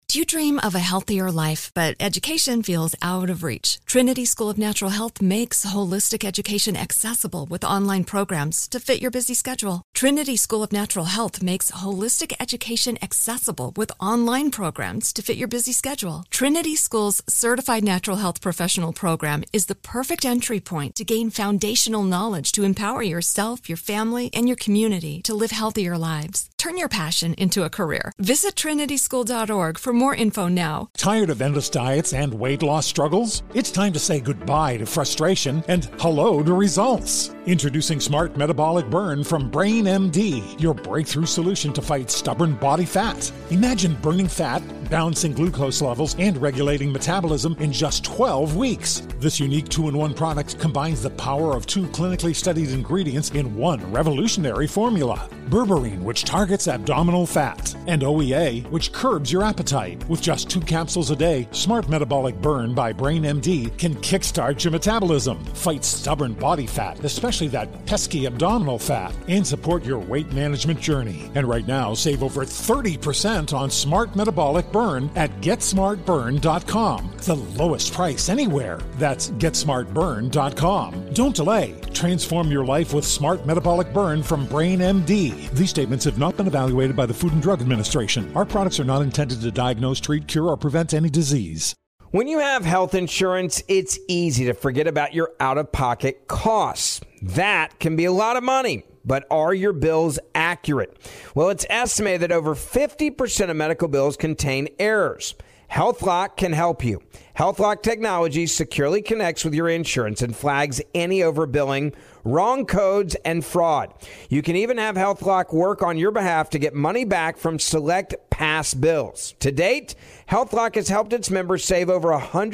Do you dream of a healthier life, but education feels out of reach? Trinity School of Natural Health makes holistic education accessible with online programs to fit your busy schedule. Trinity School of Natural Health makes holistic education accessible with online programs to fit your busy schedule. Trinity School's Certified Natural Health Professional Program is the perfect entry point to gain foundational knowledge to empower yourself, your family, and your community to live healthier lives. Turn your passion into a career. Visit trinityschool.org for more info now. Tired of endless diets and weight loss struggles? It's time to say goodbye to frustration and hello to results. Introducing Smart Metabolic Burn from Brain MD, your breakthrough solution to fight stubborn body fat. Imagine burning fat, balancing glucose levels, and regulating metabolism in just 12 weeks. This unique 2-in-1 product combines the power of 2 clinically studied ingredients in one revolutionary formula. Berberine, which targets abdominal fat, and OEA, which curbs your appetite. With just 2 capsules a day, Smart Metabolic Burn by Brain MD can kickstart your metabolism, fight stubborn body fat, especially that pesky abdominal fat, and support your weight management journey. And right now, save over 30% on Smart Metabolic Burn at GetSmartBurn.com. The lowest price anywhere. That's GetSmartBurn.com. Don't delay. Transform your life with Smart Metabolic Burn from Brain MD. These statements have not been evaluated by the Food and Drug Administration. Our products are not intended to diagnose, treat, cure, or prevent any disease. When you have health insurance, it's easy to forget about your out-of-pocket costs. That can be a lot of money, but are your bills accurate? Well, it's estimated that over 50% of medical bills contain errors. HealthLock can help you. HealthLock technology securely connects with your insurance and flags any overbilling, wrong codes, and fraud. You can even have HealthLock work on your behalf to get money back from select past bills. To date, HealthLock has helped its members save over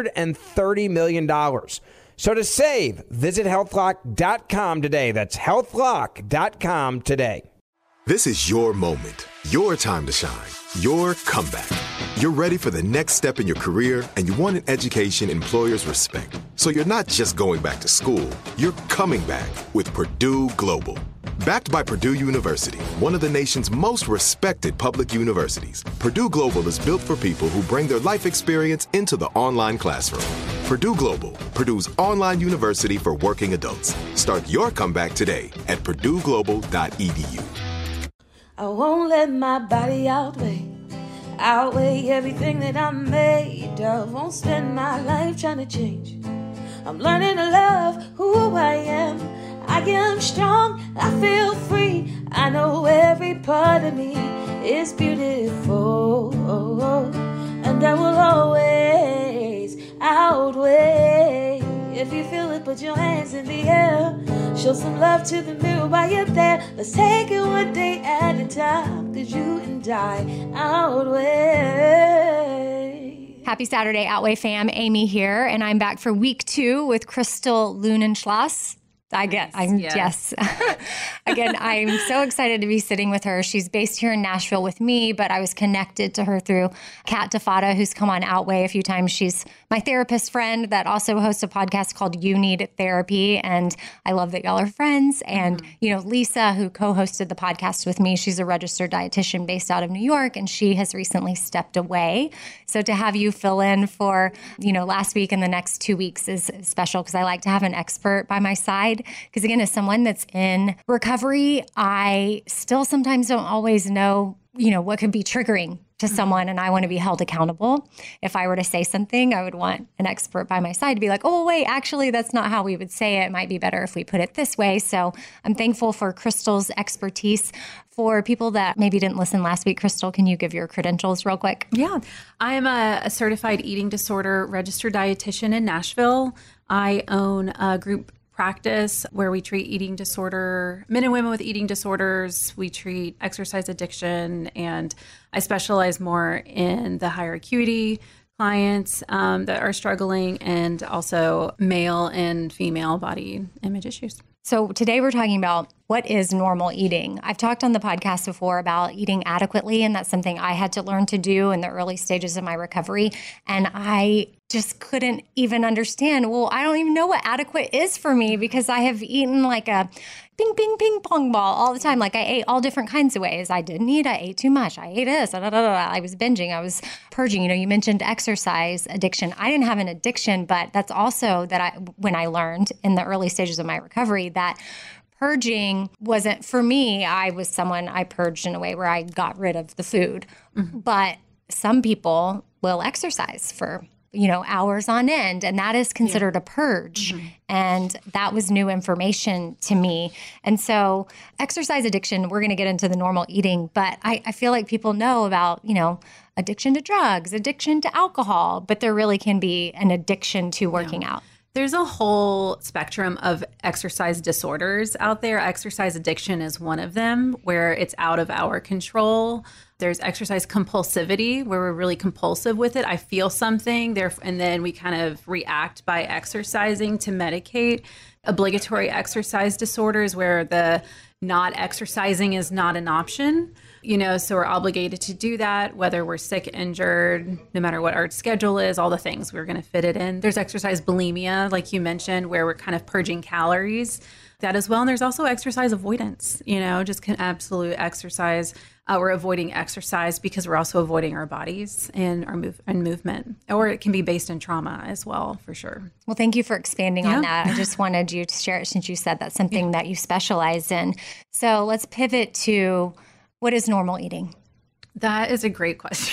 $130 million. So to save, visit healthlock.com today. That's healthlock.com today. This is your moment, your time to shine, your comeback. You're ready for the next step in your career, and you want an education employers respect. So you're not just going back to school, you're coming back with Purdue Global. Backed by Purdue University, one of the nation's most respected public universities, Purdue Global is built for people who bring their life experience into the online classroom. Purdue Global, Purdue's online university for working adults. Start your comeback today at purdueglobal.edu. I won't let my body outweigh everything that I'm made of. Won't spend my life trying to change. I'm learning to love who I am. I am strong, I feel free. I know every part of me is beautiful. And I will always outweigh. If you feel it, put your hands in the air. Show some love to the mirror while you're there. Let's take it one day at a time, 'cause you and I outweigh. Happy Saturday, Outweigh fam. Amy here, and I'm back for week 2 with Crystal Lunenschloss. Yes. Again, I'm so excited to be sitting with her. She's based here in Nashville with me, but I was connected to her through Kat DeFata, who's come on Outweigh a few times. She's my therapist friend that also hosts a podcast called You Need Therapy. And I love that y'all are friends. And, Lisa, who co-hosted the podcast with me, she's a registered dietitian based out of New York, and she has recently stepped away. So to have you fill in for, last week and the next 2 weeks is special, because I like to have an expert by my side. Because again, as someone that's in recovery, I still sometimes don't always know, what could be triggering to someone, and I want to be held accountable. If I were to say something, I would want an expert by my side to be like, oh, wait, actually, that's not how we would say it. It might be better if we put it this way. So I'm thankful for Crystal's expertise. For people that maybe didn't listen last week, Crystal, can you give your credentials real quick? Yeah. I am a certified eating disorder registered dietitian in Nashville. I own a group practice where we treat men and women with eating disorders. We treat exercise addiction, and I specialize more in the higher acuity clients that are struggling, and also male and female body image issues. So today we're talking about what is normal eating. I've talked on the podcast before about eating adequately, and that's something I had to learn to do in the early stages of my recovery. And I just couldn't even understand, well, I don't even know what adequate is for me, because I have eaten like a ping, ping, ping pong ball all the time. Like I ate all different kinds of ways. I didn't eat. I ate too much. I ate this. I was binging. I was purging. You mentioned exercise addiction. I didn't have an addiction, but that's also when I learned in the early stages of my recovery that purging wasn't for me. I purged in a way where I got rid of the food. Mm-hmm. But some people will exercise for hours on end, and that is considered a purge. Mm-hmm. And that was new information to me. And so exercise addiction, we're going to get into the normal eating, but I feel like people know about, addiction to drugs, addiction to alcohol, but there really can be an addiction to working out. There's a whole spectrum of exercise disorders out there. Exercise addiction is one of them, where it's out of our control. There's exercise compulsivity, where we're really compulsive with it. I feel something there, and then we kind of react by exercising to medicate. Obligatory exercise disorders, where the not exercising is not an option. So we're obligated to do that, whether we're sick, injured, no matter what our schedule is, all the things we're going to fit it in. There's exercise bulimia, like you mentioned, where we're kind of purging calories, that as well. And there's also exercise avoidance, just absolute exercise. We're avoiding exercise because we're also avoiding our bodies and our movement, or it can be based in trauma as well, for sure. Well, thank you for expanding on that. I just wanted you to share it since you said that's something that you specialize in. So let's pivot to, what is normal eating? That is a great question.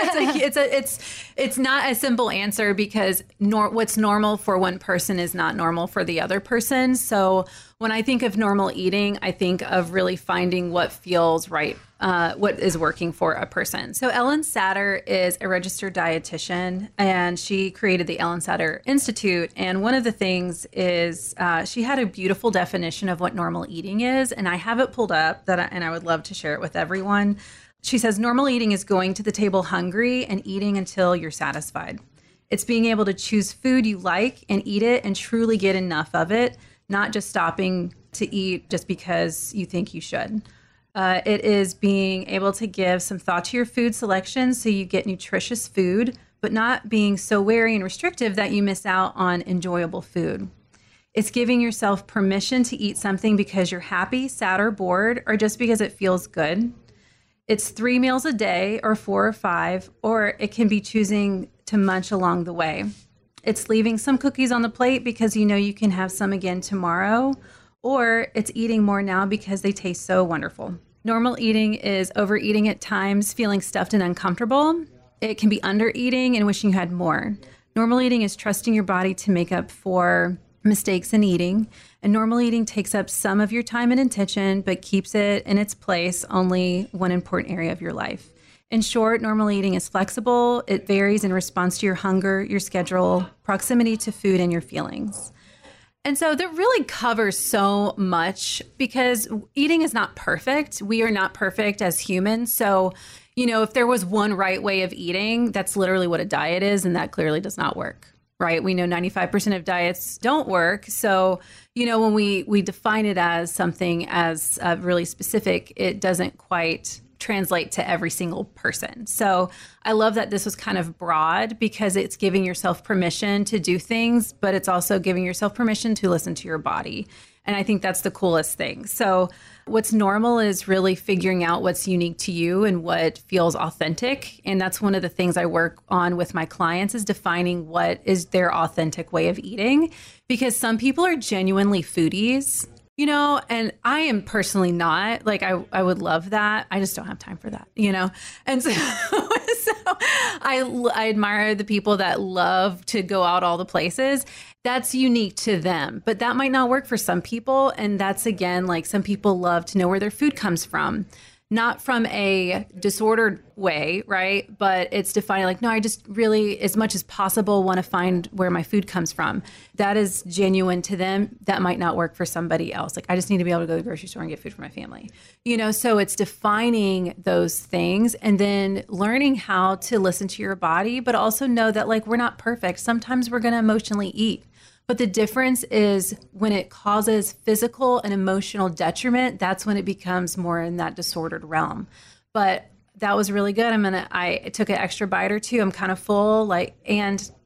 It's not a simple answer, because what's normal for one person is not normal for the other person. So when I think of normal eating, I think of really finding what feels right, what is working for a person. So Ellen Satter is a registered dietitian, and she created the Ellen Satter Institute. And one of the things is she had a beautiful definition of what normal eating is, and I have it pulled up and I would love to share it with everyone. She says, normal eating is going to the table hungry and eating until you're satisfied. It's being able to choose food you like and eat it and truly get enough of it, not just stopping to eat just because you think you should. It is being able to give some thought to your food selection so you get nutritious food, but not being so wary and restrictive that you miss out on enjoyable food. It's giving yourself permission to eat something because you're happy, sad, or bored, or just because it feels good. It's 3 meals a day, or 4 or 5, or it can be choosing to munch along the way. It's leaving some cookies on the plate because you can have some again tomorrow, or it's eating more now because they taste so wonderful. Normal eating is overeating at times, feeling stuffed and uncomfortable. It can be undereating and wishing you had more. Normal eating is trusting your body to make up for mistakes in eating. And normal eating takes up some of your time and attention, but keeps it in its place only one important area of your life. In short, normal eating is flexible. It varies in response to your hunger, your schedule, proximity to food, and your feelings. And so that really covers so much, because eating is not perfect. We are not perfect as humans. So, if there was one right way of eating, that's literally what a diet is, and that clearly does not work. Right? We know 95% of diets don't work. So, when we define it as something as really specific, it doesn't quite translate to every single person. So I love that this was kind of broad, because it's giving yourself permission to do things, but it's also giving yourself permission to listen to your body. And I think that's the coolest thing. So what's normal is really figuring out what's unique to you and what feels authentic. And that's one of the things I work on with my clients, is defining what is their authentic way of eating. Because some people are genuinely foodies, and I am personally not. Like, I would love that. I just don't have time for that, And so, I admire the people that love to go out all the places. That's unique to them, but that might not work for some people. And that's, again, like, some people love to know where their food comes from, not from a disordered way, right? But it's defining, like, no, I just really, as much as possible, want to find where my food comes from. That is genuine to them. That might not work for somebody else. Like, I just need to be able to go to the grocery store and get food for my family. So it's defining those things and then learning how to listen to your body, but also know that, like, we're not perfect. Sometimes we're going to emotionally eat. But the difference is when it causes physical and emotional detriment, that's when it becomes more in that disordered realm. But that was really good. I took an extra bite or two. I'm kind of full, and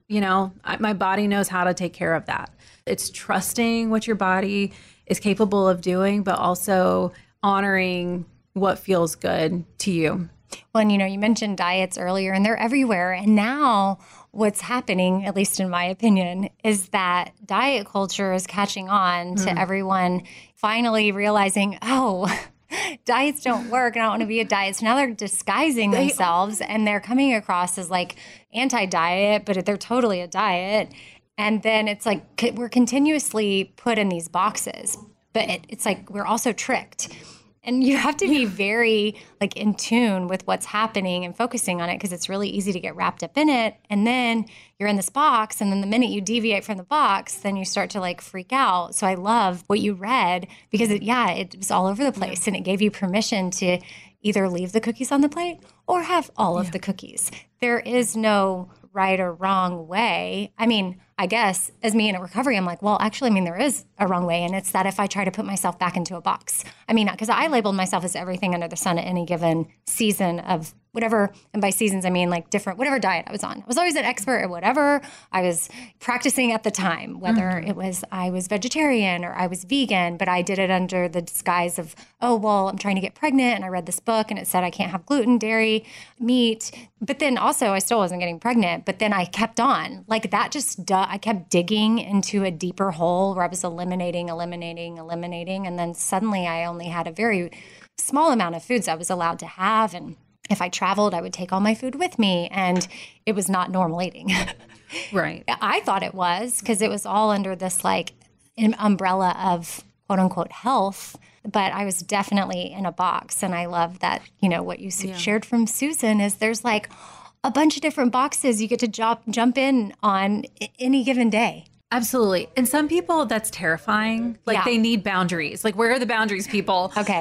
My body knows how to take care of that. It's trusting what your body is capable of doing, but also honoring what feels good to you. Well, and you mentioned diets earlier, and they're everywhere. And now what's happening, at least in my opinion, is that diet culture is catching on to everyone finally realizing, oh, diets don't work and I don't want to be a diet. So now they're disguising themselves and they're coming across as like anti-diet, but they're totally a diet. And then it's like we're continuously put in these boxes, but it's like we're also tricked. And you have to be very like in tune with what's happening and focusing on it, because it's really easy to get wrapped up in it. And then you're in this box, and then the minute you deviate from the box, then you start to like freak out. So I love what you read, because it was all over the place, and it gave you permission to either leave the cookies on the plate or have all of the cookies. There is no right or wrong way. I mean, I guess as me in a recovery, I'm like, well, actually, there is a wrong way. And it's that if I try to put myself back into a box, because I labeled myself as everything under the sun at any given season of whatever. And by seasons, I mean like different, whatever diet I was on. I was always an expert at whatever I was practicing at the time, whether it was I was vegetarian or I was vegan, but I did it under the disguise of, oh, well, I'm trying to get pregnant. And I read this book and it said I can't have gluten, dairy, meat. But then also I still wasn't getting pregnant. But then I kept on like that. I kept digging into a deeper hole where I was eliminating. And then suddenly I only had a very small amount of foods I was allowed to have. And if I traveled, I would take all my food with me. And it was not normal eating. Right. I thought it was, because it was all under this like umbrella of quote unquote health. But I was definitely in a box. And I love that, what you shared from Susan is there's like a bunch of different boxes you get to jump in on any given day. Absolutely. And some people, that's terrifying. Like they need boundaries. Like, where are the boundaries, people? Okay.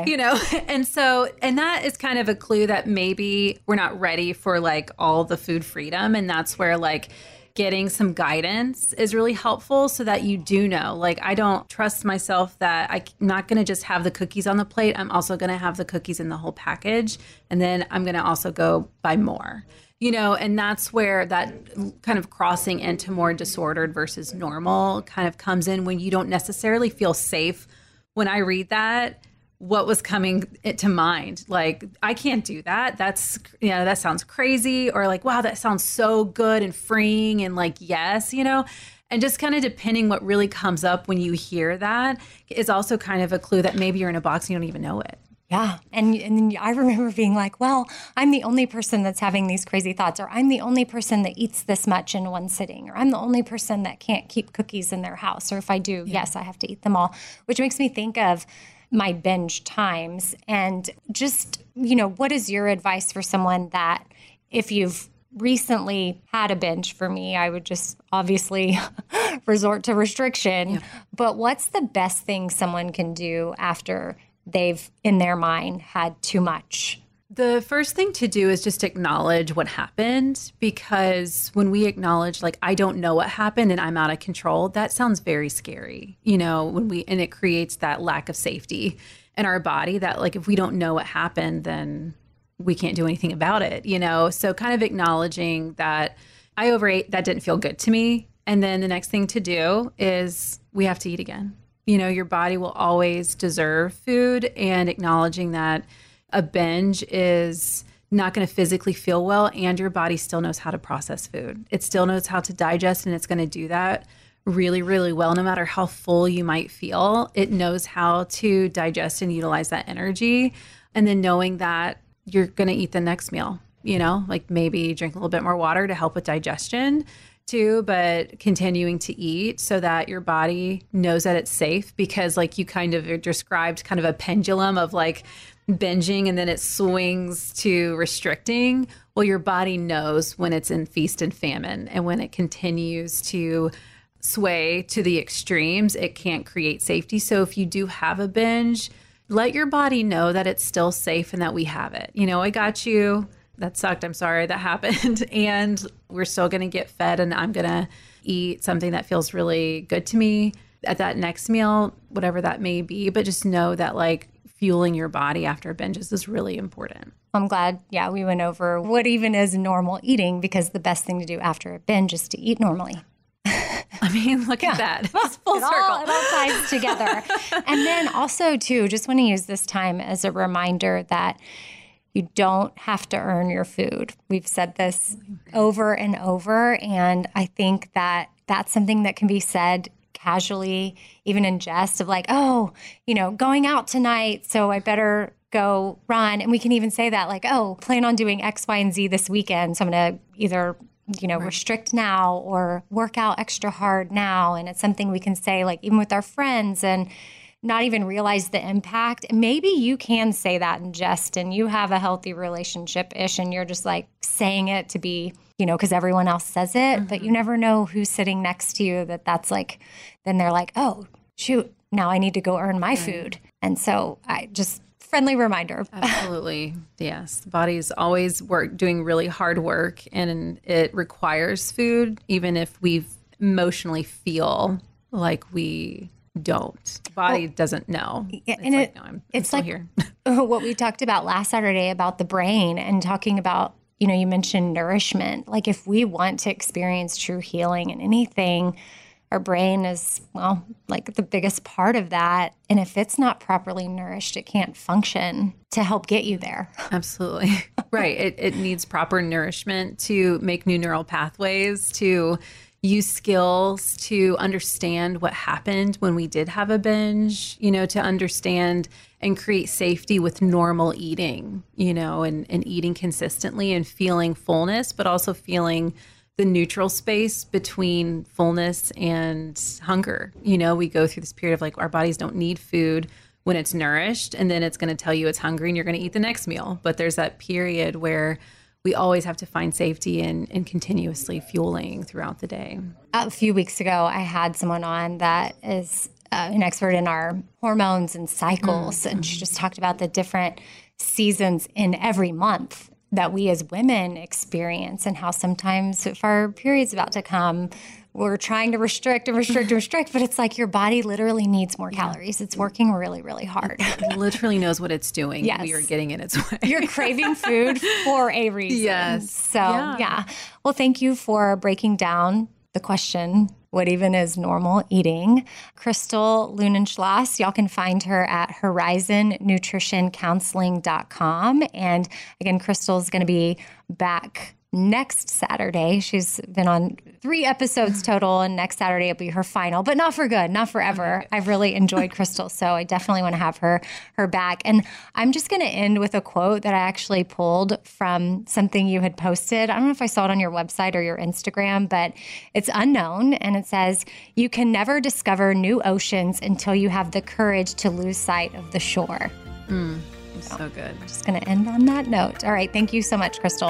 And that is kind of a clue that maybe we're not ready for like all the food freedom. And that's where like getting some guidance is really helpful, so that you do know, like, I don't trust myself that I'm not going to just have the cookies on the plate. I'm also going to have the cookies in the whole package. And then I'm going to also go buy more. And that's where that kind of crossing into more disordered versus normal kind of comes in, when you don't necessarily feel safe. When I read that, what was coming to mind? Like, I can't do that. That's, that sounds crazy. Or like, wow, that sounds so good and freeing. And like, yes, and just kind of depending what really comes up when you hear that is also kind of a clue that maybe you're in a box and you don't even know it. Yeah. And I remember being like, well, I'm the only person that's having these crazy thoughts, or I'm the only person that eats this much in one sitting, or I'm the only person that can't keep cookies in their house. Or if I do, yes, I have to eat them all, which makes me think of my binge times. And just, what is your advice for someone that if you've recently had a binge? For me, I would just obviously resort to restriction. Yeah. But what's the best thing someone can do after they've, in their mind, had too much? The first thing to do is just acknowledge what happened, because when we acknowledge, like, I don't know what happened and I'm out of control, that sounds very scary, and it creates that lack of safety in our body that, like, if we don't know what happened, then we can't do anything about it, So kind of acknowledging that I overate, that didn't feel good to me. And then the next thing to do is we have to eat again. Your body will always deserve food, and acknowledging that a binge is not going to physically feel well, and your body still knows how to process food. It still knows how to digest, and it's going to do that really, really well. No matter how full you might feel, it knows how to digest and utilize that energy. And then knowing that you're going to eat the next meal, like maybe drink a little bit more water to help with digestion too, but continuing to eat so that your body knows that it's safe, because like you kind of described kind of a pendulum of like binging and then it swings to restricting. Well, your body knows when it's in feast and famine, and when it continues to sway to the extremes, it can't create safety. So if you do have a binge, let your body know that it's still safe and that we have it. I got you. That sucked. I'm sorry that happened. And we're still going to get fed, and I'm going to eat something that feels really good to me at that next meal, whatever that may be. But just know that, like, fueling your body after binges is really important. I'm glad, we went over what even is normal eating, because the best thing to do after a binge is to eat normally. I mean, look at that. It's full circle. It all ties together. And then also, too, just want to use this time as a reminder that you don't have to earn your food. We've said this over and over, and I think that that's something that can be said casually, even in jest, of like, oh, going out tonight, so I better go run. And we can even say that, like, oh, plan on doing X, Y, and Z this weekend, so I'm going to either restrict now or work out extra hard now. And it's something we can say, like, even with our friends, and not even realize the impact. Maybe you can say that in jest and you have a healthy relationship-ish and you're just like saying it to be, because everyone else says it, but you never know who's sitting next to you that's like, then they're like, oh, shoot, now I need to go earn my food. And so I just friendly reminder. Absolutely. Yes. The body's always doing really hard work, and it requires food, even if we emotionally feel like we don't. The body doesn't know. It's like here. What we talked about last Saturday about the brain, and talking about, you mentioned nourishment. Like, if we want to experience true healing in anything, our brain is, like the biggest part of that. And if it's not properly nourished, it can't function to help get you there. Absolutely. Right. It needs proper nourishment to make new neural pathways, to use skills, to understand what happened when we did have a binge, to understand and create safety with normal eating, and eating consistently and feeling fullness, but also feeling the neutral space between fullness and hunger. We go through this period of like, our bodies don't need food when it's nourished, and then it's going to tell you it's hungry and you're going to eat the next meal. But there's that period where we always have to find safety in continuously fueling throughout the day. A few weeks ago, I had someone on that is an expert in our hormones and cycles, and she just talked about the different seasons in every month that we as women experience, and how sometimes if our period's about to come, we're trying to restrict, but it's like your body literally needs more calories. It's working really, really hard. It literally knows what it's doing. Yes. We are getting in its way. You're craving food for a reason. Yes. So, yeah. Well, thank you for breaking down the question, what even is normal eating? Crystal Lunenschloss, y'all can find her at horizonnutritioncounseling.com. And again, Crystal's going to be back next Saturday. She's been on 3 episodes total, and next Saturday will be her final, but not for good, not forever. I've really enjoyed Crystal, so I definitely want to have her back. And I'm just going to end with a quote that I actually pulled from something you had posted. I don't know if I saw it on your website or your Instagram, but it's unknown, and it says, "You can never discover new oceans until you have the courage to lose sight of the shore." So good. I'm just going to end on that note. All right. Thank you so much, Crystal.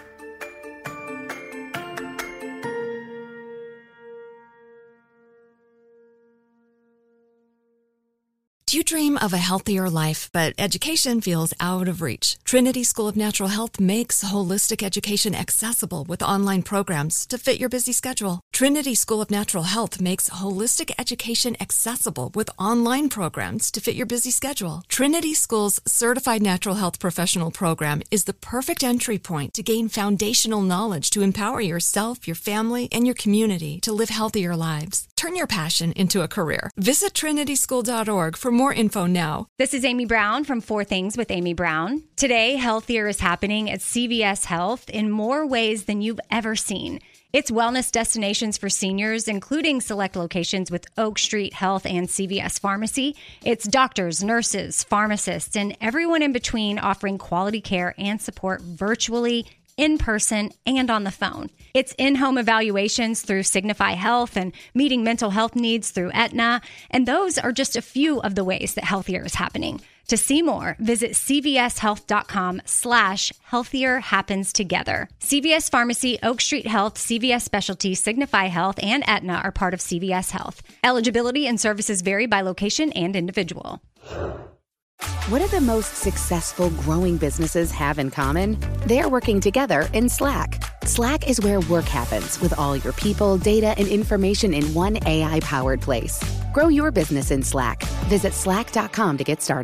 Do you dream of a healthier life, but education feels out of reach? Trinity School of Natural Health makes holistic education accessible with online programs to fit your busy schedule. Trinity School of Natural Health makes holistic education accessible with online programs to fit your busy schedule. Trinity School's Certified Natural Health Professional Program is the perfect entry point to gain foundational knowledge to empower yourself, your family, and your community to live healthier lives. Turn your passion into a career. Visit trinityschool.org for more info now. This is Amy Brown from 4 Things with Amy Brown. Today, healthier is happening at CVS Health in more ways than you've ever seen. It's wellness destinations for seniors, including select locations with Oak Street Health and CVS Pharmacy. It's doctors, nurses, pharmacists, and everyone in between offering quality care and support virtually, in person, and on the phone. It's in-home evaluations through Signify Health and meeting mental health needs through Aetna. And those are just a few of the ways that healthier is happening. To see more, visit cvshealth.com/healthier happens together. CVS Pharmacy, Oak Street Health, CVS Specialty, Signify Health, and Aetna are part of CVS Health. Eligibility and services vary by location and individual. What do the most successful growing businesses have in common? They're working together in Slack. Slack is where work happens with all your people, data, and information in one AI-powered place. Grow your business in Slack. Visit slack.com to get started.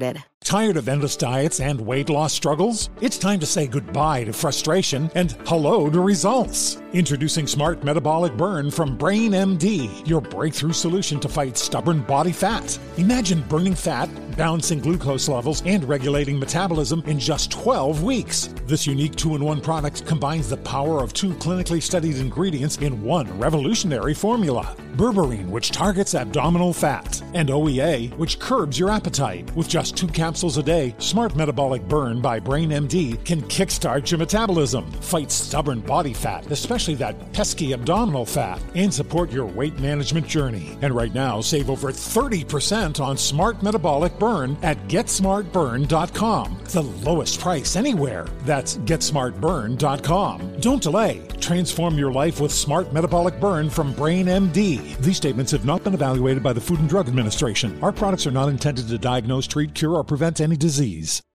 Tired of endless diets and weight loss struggles? It's time to say goodbye to frustration and hello to results. Introducing Smart Metabolic Burn from Brain MD, your breakthrough solution to fight stubborn body fat. Imagine burning fat, balancing glucose levels, and regulating metabolism in just 12 weeks. This unique 2-in-1 product combines the power of 2 clinically studied ingredients in one revolutionary formula. Berberine, which targets abdominal fat, and OEA, which curbs your appetite. With just 2 capsules a day, Smart Metabolic Burn by Brain MD can kickstart your metabolism, fight stubborn body fat, especially that pesky abdominal fat, and support your weight management journey. And right now, save over 30% on Smart Metabolic Burn at GetSmartBurn.com. The lowest price anywhere. That's GetSmartBurn.com. Don't delay. Transform your life with Smart Metabolic Burn from Brain MD. These statements have not been evaluated by the Food and Drug Administration. Our products are not intended to diagnose, treat, cure, or prevent any disease.